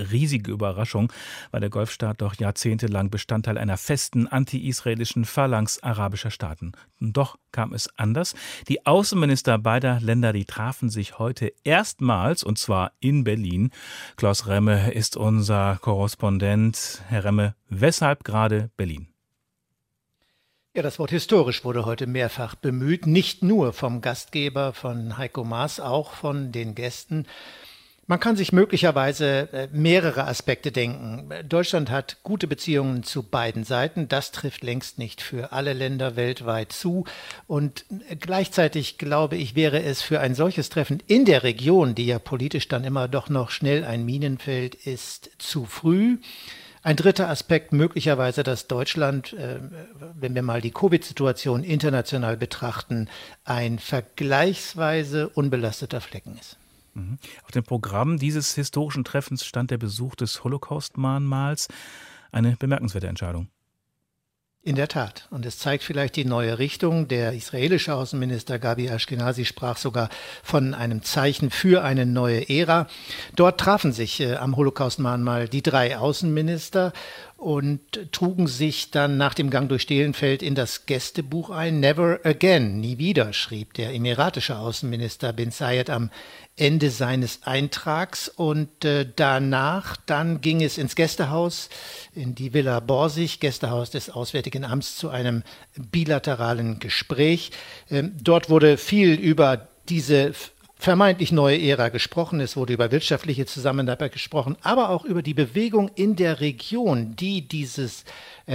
riesige Überraschung, weil der Golfstaat doch jahrzehntelang Bestandteil einer festen anti-israelischen Phalanx arabischer Staaten. Und doch kam es anders. Die Außenminister beider Länder, die trafen sich heute erstmals, und zwar in Berlin. Klaus Remme ist unser Korrespondent. Herr Remme, weshalb gerade Berlin? Ja, das Wort historisch wurde heute mehrfach bemüht, nicht nur vom Gastgeber, von Heiko Maas, auch von den Gästen. Man kann sich möglicherweise mehrere Aspekte denken. Deutschland hat gute Beziehungen zu beiden Seiten. Das trifft längst nicht für alle Länder weltweit zu. Und gleichzeitig, glaube ich, wäre es für ein solches Treffen in der Region, die ja politisch dann immer doch noch schnell ein Minenfeld ist, zu früh. Ein dritter Aspekt möglicherweise, dass Deutschland, wenn wir mal die Covid-Situation international betrachten, ein vergleichsweise unbelasteter Flecken ist. Auf dem Programm dieses historischen Treffens stand der Besuch des Holocaust-Mahnmals. Eine bemerkenswerte Entscheidung. In der Tat. Und es zeigt vielleicht die neue Richtung. Der israelische Außenminister Gabi Ashkenazi sprach sogar von einem Zeichen für eine neue Ära. Dort trafen sich am Holocaust-Mahnmal die drei Außenminister und trugen sich dann nach dem Gang durch Stehlenfeld in das Gästebuch ein. Never again, nie wieder, schrieb der emiratische Außenminister bin Zayed am Ende seines Eintrags. Und danach, dann ging es ins Gästehaus, in die Villa Borsig, Gästehaus des Auswärtigen Amts, zu einem bilateralen Gespräch. Dort wurde viel über diese vermeintlich neue Ära gesprochen. Es wurde über wirtschaftliche Zusammenarbeit gesprochen, aber auch über die Bewegung in der Region, die diesen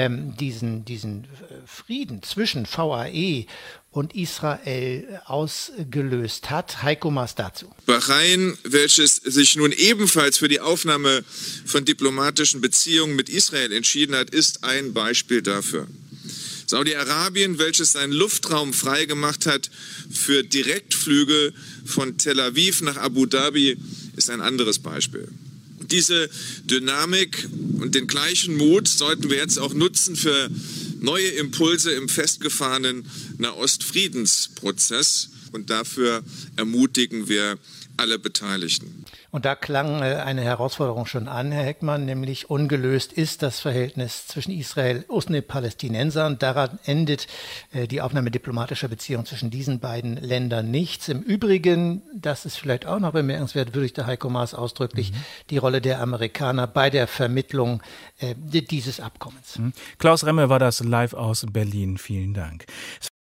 Frieden zwischen VAE und Israel ausgelöst hat. Heiko Maas dazu. Bahrain, welches sich nun ebenfalls für die Aufnahme von diplomatischen Beziehungen mit Israel entschieden hat, ist ein Beispiel dafür. Saudi-Arabien, welches seinen Luftraum freigemacht hat für Direktflüge von Tel Aviv nach Abu Dhabi, ist ein anderes Beispiel. Diese Dynamik und den gleichen Mut sollten wir jetzt auch nutzen für neue Impulse im festgefahrenen Nahostfriedensprozess. Und dafür ermutigen wir alle Beteiligten. Und da klang eine Herausforderung schon an, Herr Heckmann, nämlich ungelöst ist das Verhältnis zwischen Israel und den Palästinensern. Daran endet die Aufnahme diplomatischer Beziehungen zwischen diesen beiden Ländern nichts. Im Übrigen, das ist vielleicht auch noch bemerkenswert, würdigt der Heiko Maas ausdrücklich die Rolle der Amerikaner bei der Vermittlung dieses Abkommens. Klaus Remme war das live aus Berlin. Vielen Dank.